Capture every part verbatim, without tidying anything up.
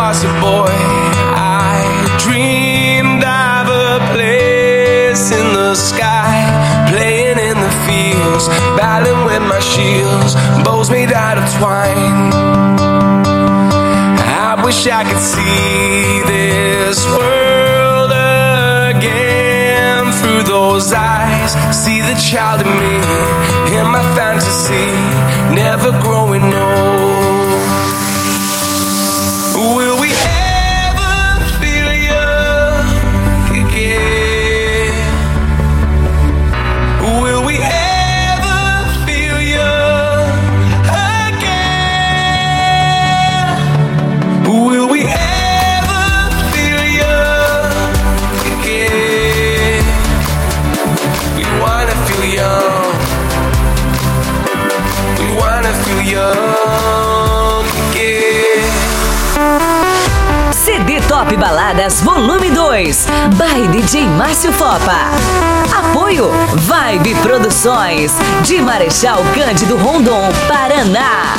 was a boy, I dreamed of a place in the sky, playing in the fields, battling with my shields, bows made out of twine. I wish I could see this world again through those eyes, see the child in me, in my fantasy, never growing old. Will we ever feel young again? Will we ever feel young again? Will we ever feel young again? We wanna feel young. We wanna feel young again. C D Top Baladas Volume dois, by D J Márcio Fopa. Apoio Vibe Produções, de Marechal Cândido Rondon, Paraná.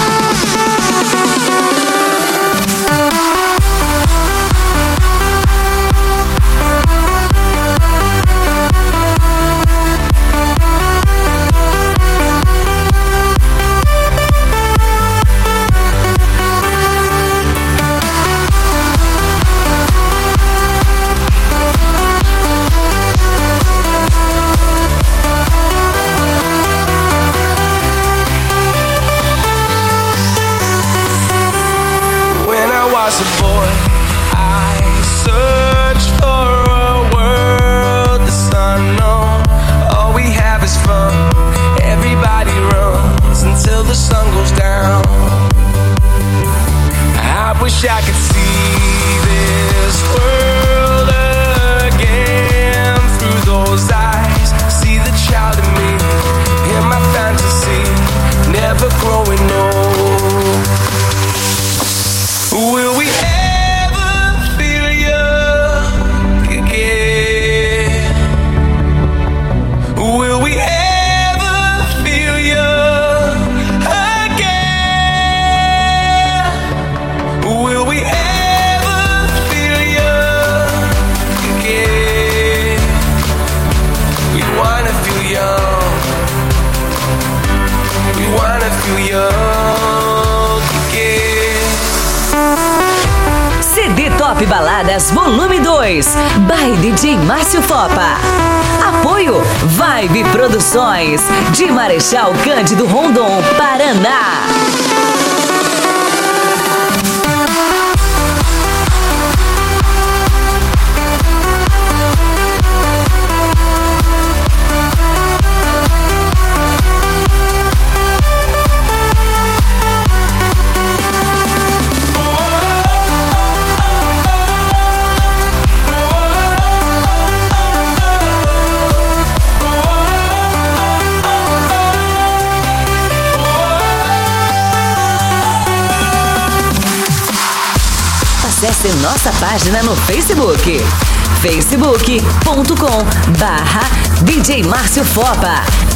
As a boy, I searched for a world that's unknown. All we have is fun. Everybody runs until the sun goes down. I wish I could see this world again through those eyes, see the child in me, in my fantasy, never growing old. Will we ever feel young again? Will we ever feel young again? Will we ever feel young again? We wanna feel young. We wanna feel young again. C D Top Baladas Volume dois, by D J Márcio Fopa. Apoio Vibe Produções, de Marechal Cândido Rondon, Paraná. Acesse nossa página no Facebook, facebook ponto com barra D J Márcio Fopa.